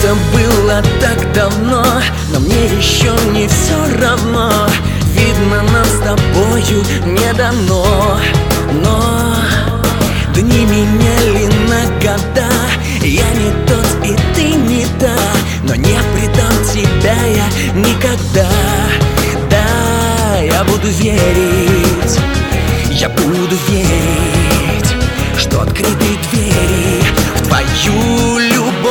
Это было так давно, но мне еще не все равно. Видно, нам с тобою не дано. Но дни меняли на года. Я не тот и ты не та, но не предам тебя я никогда. Да, я буду верить, я буду верить, что открыты двери в твою любовь.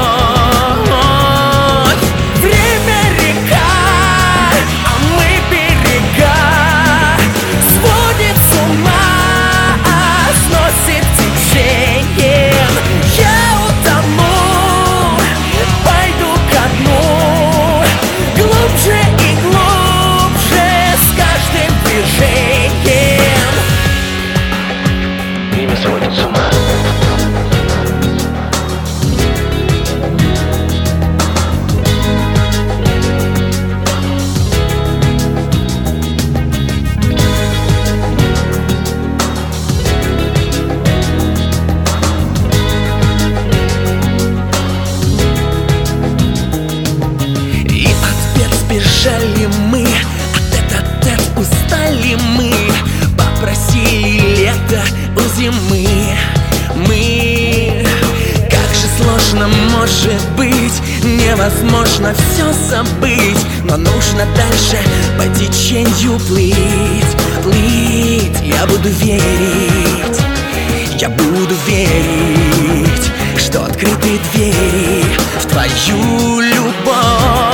Время река, а мы берега, сводит с ума, сносит течением. Я утону, пойду ко дну, глубже и глубже с каждым движением. Время сводит с ума. Бежали мы, от тет-а-тет устали мы, попросили лето у зимы. Мы, как же сложно может быть, невозможно все забыть, но нужно дальше по течению плыть, плыть. Я буду верить, я буду верить, что открыты двери в твою любовь.